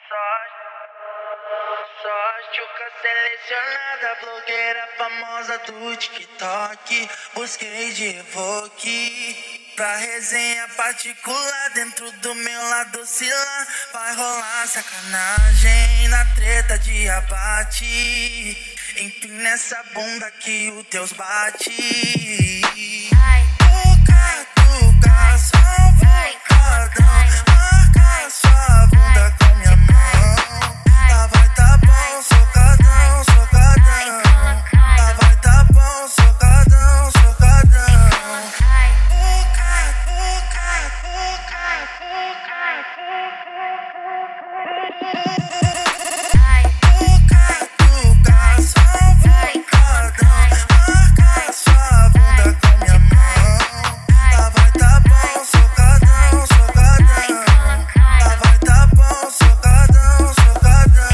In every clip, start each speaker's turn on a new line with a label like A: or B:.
A: Só tchuca selecionada, blogueira famosa do TikTok. Busquei de evoque pra resenha particular. Dentro do meu lado oscilar, vai rolar sacanagem na treta de abate. Empina essa bunda que o Deus bate. Tuca, tuca, só vulcadão. Marca sua bunda com minha mão. Lá vai tá bom, socadão, socadão. Lá vai tá bom, socadão, socadão. Tuca, tuca, tuca, tuca, tuca, só vulcadão. Marca sua bunda com minha mão. Lá vai tá bom, socadão, socadão. Lá vai tá bom, socadão, socadão.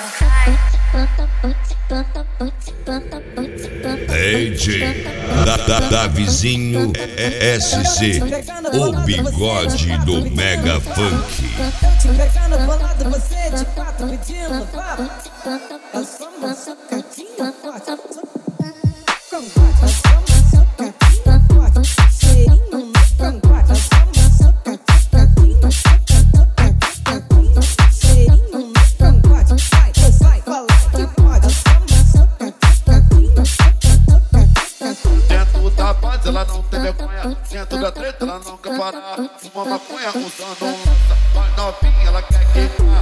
B: DJ Davizinho SC, o bigode do Mega Funk.
C: Te pegando bolado, você de quatro pedindo fala. Eu sou uma socadinha forte. Cangote, eu sou uma socadinha forte. Cheirinho no cangote, eu sou uma socadinha, socadinha. Cheirinho no cangote, vai, vai, fala que pode. Eu sou uma socadinha, socadinha.
D: Dentro da base ela não tem vergonha, dentro da treta ela não quer parar. Fuma maconha usando lança, vai novinha ela quer queimar.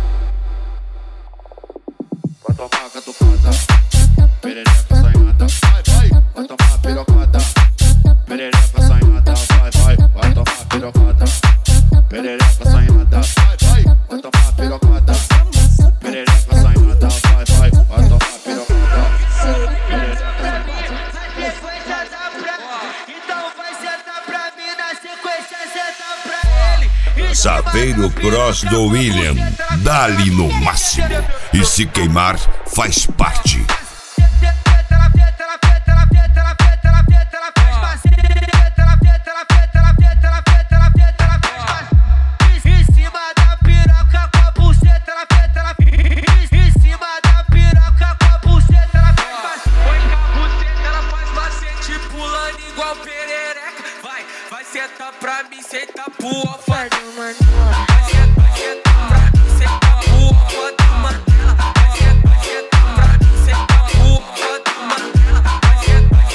D: Vai tomar catucada, perereca sonhada, vai tomar pirocada. Perereca sonhada, vai tomar pirocada. Perereca sonhada, vai tomar pirocada. Perereca sonhada, vai tomar pirocada.
A: Então vai sentar pra mim, na sequência senta pra ele.
B: Saveiro Cross do William, dá-lhe no máximo. E se queimar, faz parte.
A: Em cima da piroca com a buceta, ela feta, ela em cima da piroca com a buceta, ela faz.
E: Oi, com a buceta, ela faz macete pulando igual perereca. Vai sentar pra mim, senta pro alfa. Vai sentar pra mim, senta pro alfa do Mandela. Vai sentar pra mim, senta pro alfa do Mandela. Vai sentar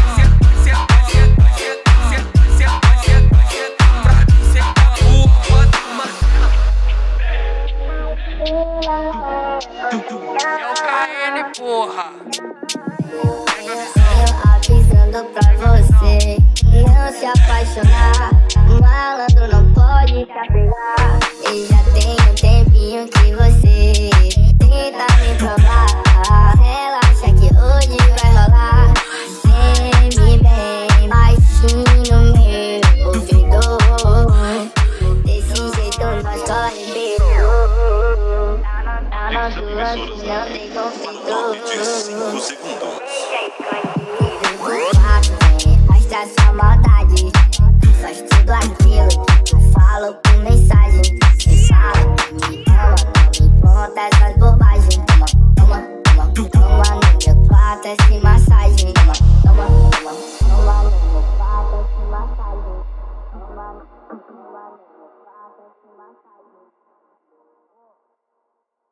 E: pra mim, senta pro alfa do Mandela. É o KN, porra.
F: Eu avisando pra você não se apaixonar. Malandro não pode te apegar. E já tem um tempinho que você tenta me provar. Relaxa que hoje vai rolar. Geme bem baixinho no meu ouvido. Desse jeito nós corre beijo. Tá na tua, não tem conflito.
G: Atualmente 5 segundos.
F: Deixa escondido.